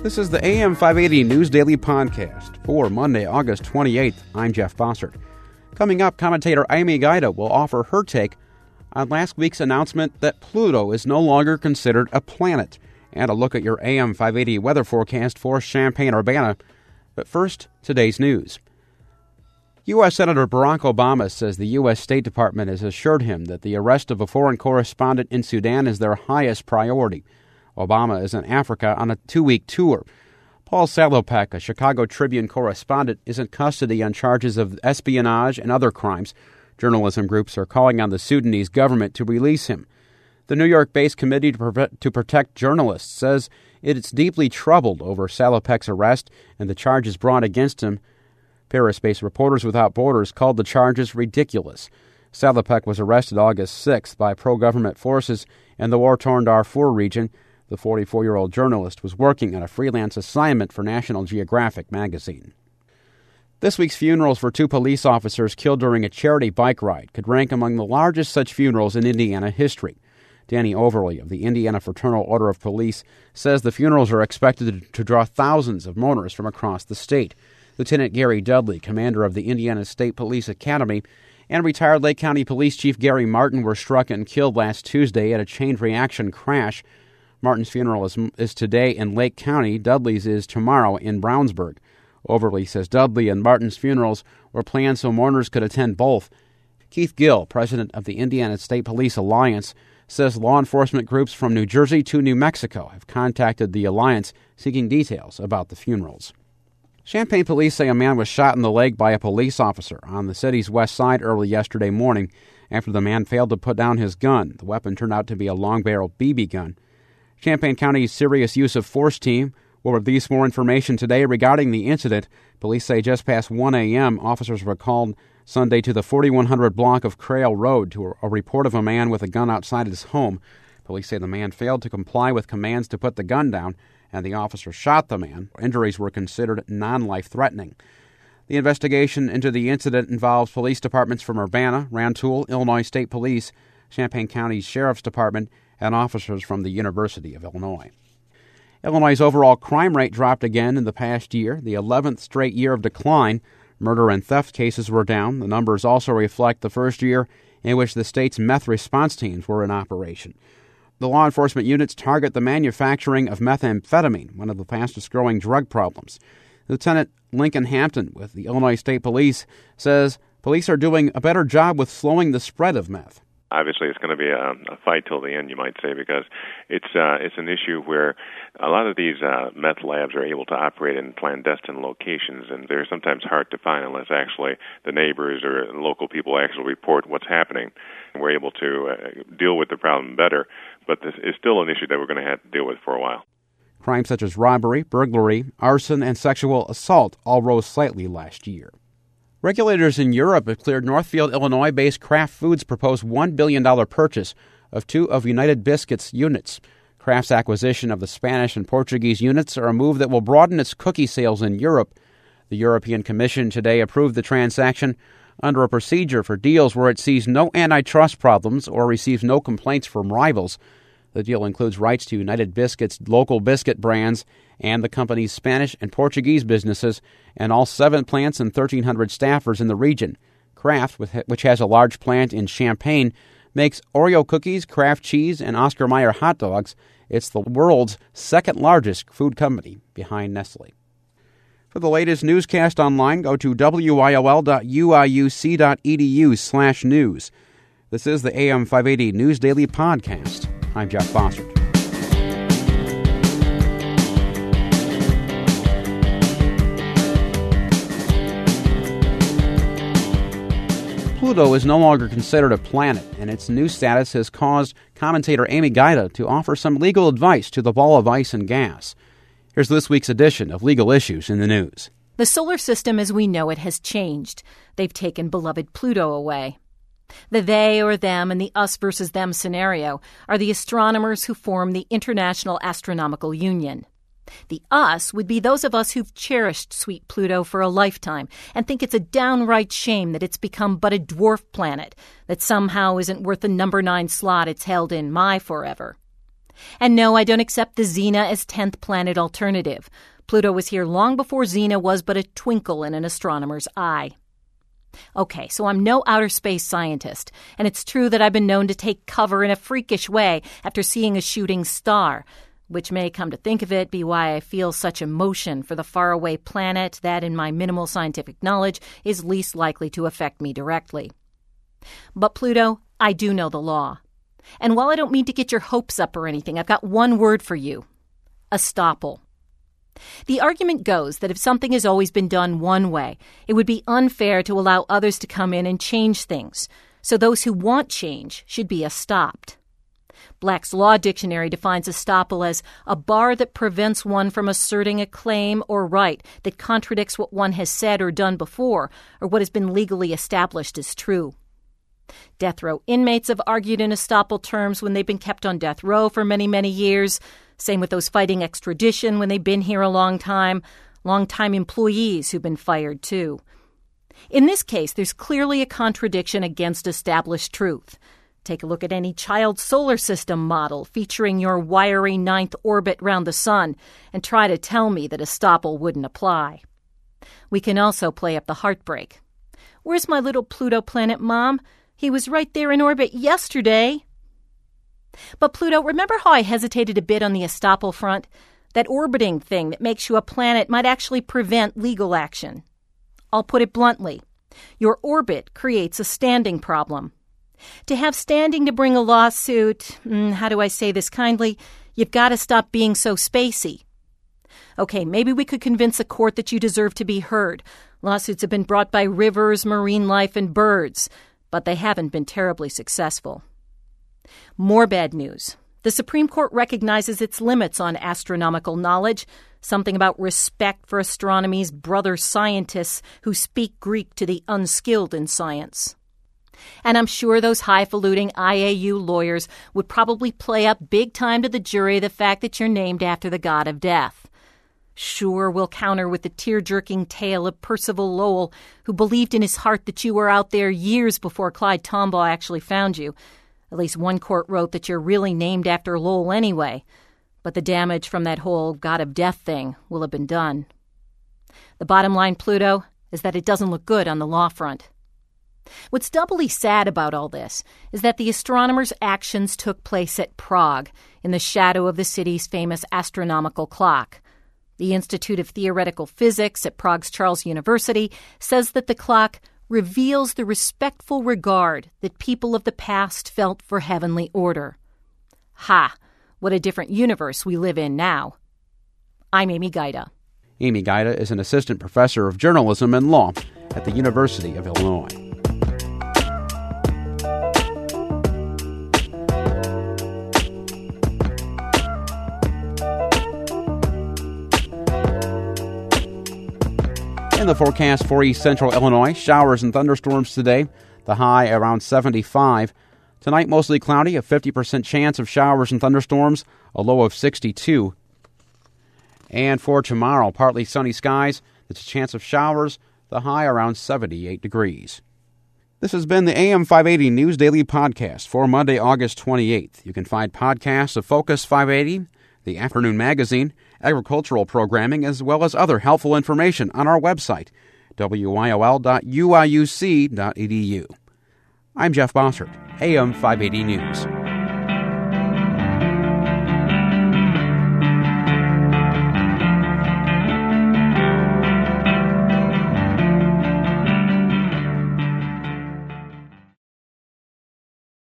This is the AM 580 News Daily Podcast for Monday, August 28th. I'm Jeff Bossert. Coming up, commentator Amy Gaida will offer her take on last week's announcement that Pluto is no longer considered a planet, and a look at your AM 580 weather forecast for Champaign-Urbana. But first, today's news. U.S. Senator Barack Obama says the U.S. State Department has assured him that the arrest of a foreign correspondent in Sudan is their highest priority. Obama is in Africa on a 2-week tour. Paul Salopek, a Chicago Tribune correspondent, is in custody on charges of espionage and other crimes. Journalism groups are calling on the Sudanese government to release him. The New York-based Committee to Protect Journalists says it is deeply troubled over Salopek's arrest and the charges brought against him. Paris-based Reporters Without Borders called the charges ridiculous. Salopek was arrested August 6th by pro-government forces in the war-torn Darfur region. The 44-year-old journalist was working on a freelance assignment for National Geographic magazine. This week's funerals for 2 police officers killed during a charity bike ride could rank among the largest such funerals in Indiana history. Danny Overly of the Indiana Fraternal Order of Police says the funerals are expected to draw thousands of mourners from across the state. Lieutenant Gary Dudley, commander of the Indiana State Police Academy, and retired Lake County Police Chief Gary Martin were struck and killed last Tuesday at a chain reaction crash. Martin's funeral is today in Lake County. Dudley's is tomorrow in Brownsburg. Overly says Dudley and Martin's funerals were planned so mourners could attend both. Keith Gill, president of the Indiana State Police Alliance, says law enforcement groups from New Jersey to New Mexico have contacted the alliance seeking details about the funerals. Champaign police say a man was shot in the leg by a police officer on the city's west side early yesterday morning after the man failed to put down his gun. The weapon turned out to be a long-barreled BB gun. Champaign County's Serious Use of Force team will release more information today regarding the incident. Police say just past 1 a.m., officers were called Sunday to the 4100 block of Crail Road to a report of a man with a gun outside his home. Police say the man failed to comply with commands to put the gun down, and the officer shot the man. Injuries were considered non-life-threatening. The investigation into the incident involves police departments from Urbana, Rantoul, Illinois State Police, Champaign County Sheriff's Department, and officers from the University of Illinois. Illinois' overall crime rate dropped again in the past year, the 11th straight year of decline. Murder and theft cases were down. The numbers also reflect the first year in which the state's meth response teams were in operation. The law enforcement units target the manufacturing of methamphetamine, one of the fastest-growing drug problems. Lieutenant Lincoln Hampton with the Illinois State Police says police are doing a better job with slowing the spread of meth. Obviously, it's going to be a fight till the end, you might say, because it's an issue where a lot of these meth labs are able to operate in clandestine locations, and they're sometimes hard to find unless actually the neighbors or local people actually report what's happening. And we're able to deal with the problem better, but this is still an issue that we're going to have to deal with for a while. Crimes such as robbery, burglary, arson, and sexual assault all rose slightly last year. Regulators in Europe have cleared Northfield, Illinois-based Kraft Foods' proposed $1 billion purchase of 2 of United Biscuits units. Kraft's acquisition of the Spanish and Portuguese units are a move that will broaden its cookie sales in Europe. The European Commission today approved the transaction under a procedure for deals where it sees no antitrust problems or receives no complaints from rivals. The deal includes rights to United Biscuits' local biscuit brands and the company's Spanish and Portuguese businesses and all 7 plants and 1,300 staffers in the region. Kraft, which has a large plant in Champaign, makes Oreo cookies, Kraft cheese, and Oscar Mayer hot dogs. It's the world's second-largest food company behind Nestle. For the latest newscast online, go to wiol.uiuc.edu/news. This is the AM 580 News Daily Podcast. I'm Jeff Bossert. Pluto is no longer considered a planet, and its new status has caused commentator Amy Gaida to offer some legal advice to the ball of ice and gas. Here's this week's edition of Legal Issues in the News. The solar system as we know it has changed. They've taken beloved Pluto away. The they or them and the us versus them scenario are the astronomers who form the International Astronomical Union. The us would be those of us who've cherished sweet Pluto for a lifetime and think it's a downright shame that it's become but a dwarf planet that somehow isn't worth the number 9 slot it's held in my forever. And no, I don't accept the Xena as 10th planet alternative. Pluto was here long before Xena was but a twinkle in an astronomer's eye. Okay, so I'm no outer space scientist, and it's true that I've been known to take cover in a freakish way after seeing a shooting star, which may, come to think of it, be why I feel such emotion for the faraway planet that, in my minimal scientific knowledge, is least likely to affect me directly. But Pluto, I do know the law. And while I don't mean to get your hopes up or anything, I've got one word for you: estoppel. The argument goes that if something has always been done one way, it would be unfair to allow others to come in and change things, so those who want change should be estopped. Black's Law Dictionary defines estoppel as a bar that prevents one from asserting a claim or right that contradicts what one has said or done before, or what has been legally established as true. Death row inmates have argued in estoppel terms when they've been kept on death row for many, many years. Same with those fighting extradition when they've been here a long time employees who've been fired too. In this case, there's clearly a contradiction against established truth. Take a look at any child solar system model featuring your wiry ninth orbit round the sun and try to tell me that estoppel wouldn't apply. We can also play up the heartbreak. Where's my little Pluto planet, Mom? He was right there in orbit yesterday. But Pluto, remember how I hesitated a bit on the estoppel front? That orbiting thing that makes you a planet might actually prevent legal action. I'll put it bluntly. Your orbit creates a standing problem. To have standing to bring a lawsuit, how do I say this kindly? You've got to stop being so spacey. Okay, maybe we could convince a court that you deserve to be heard. Lawsuits have been brought by rivers, marine life, and birds, but they haven't been terribly successful. More bad news. The Supreme Court recognizes its limits on astronomical knowledge, something about respect for astronomy's brother scientists who speak Greek to the unskilled in science. And I'm sure those highfalutin IAU lawyers would probably play up big time to the jury the fact that you're named after the god of death. Sure, we'll counter with the tear-jerking tale of Percival Lowell, who believed in his heart that you were out there years before Clyde Tombaugh actually found you. At least one court wrote that you're really named after Lowell anyway. But the damage from that whole god of death thing will have been done. The bottom line, Pluto, is that it doesn't look good on the law front. What's doubly sad about all this is that the astronomers' actions took place at Prague, in the shadow of the city's famous astronomical clock. The Institute of Theoretical Physics at Prague's Charles University says that the clock reveals the respectful regard that people of the past felt for heavenly order. Ha! What a different universe we live in now. I'm Amy Gaida. Amy Gaida is an assistant professor of journalism and law at the University of Illinois. In the forecast for East Central Illinois, showers and thunderstorms today, the high around 75. Tonight, mostly cloudy, a 50% chance of showers and thunderstorms, a low of 62. And for tomorrow, partly sunny skies, there's a chance of showers, the high around 78 degrees. This has been the AM 580 News Daily Podcast for Monday, August 28th. You can find podcasts of Focus 580, the Afternoon Magazine, agricultural programming, as well as other helpful information on our website, wyol.uiuc.edu. I'm Jeff Bossert, AM 580 News.